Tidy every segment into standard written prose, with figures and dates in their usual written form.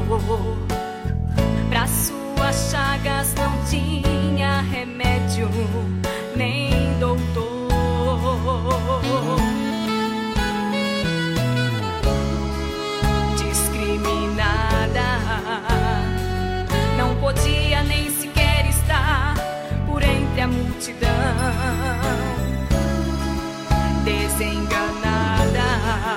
Pra suas chagas não tinha remédio nem doutor. Discriminada, não podia nem sequer estar por entre a multidão. Desenganada,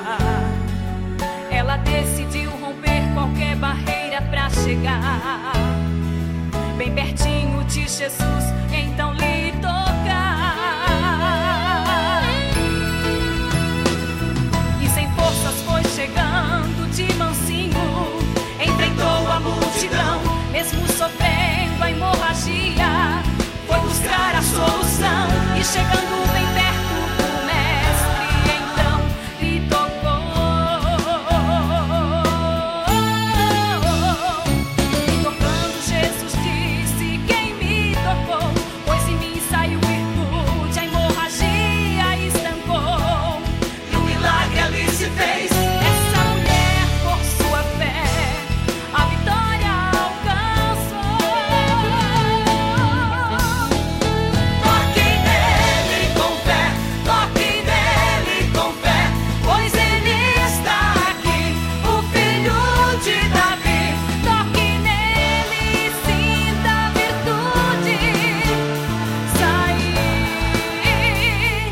ela decidiu romper qualquer barreira pra chegar bem pertinho de Jesus, então lhe tocar. E sem forças foi chegando de mansinho, enfrentou a multidão, mesmo sofrendo a hemorragia, foi buscar a solução e chegando bem perto do mestre, então lhe tocou. E tocando, Jesus disse: quem me tocou? Pois em mim saiu virtude, a hemorragia estancou, e o milagre ali se fez. Essa mulher, por sua fé, a vitória alcançou. Toque nele com fé, toque nele com fé, pois ele está aqui, o filho de Davi. Toque nele e sinta a virtude sair.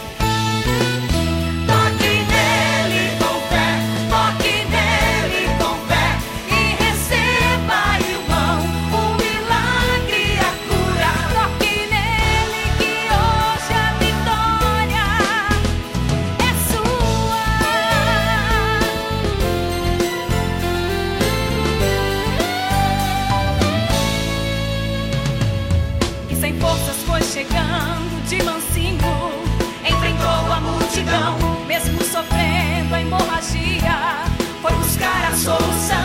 Toque nele com fé, toque nele com fé, e receba, irmão, o milagre e a cura. Toque nele que hoje a vitória é sua. E sem forças foi chegando de mansinho, enfrentou a multidão, mesmo sofrendo a hemorragia, foi buscar a solução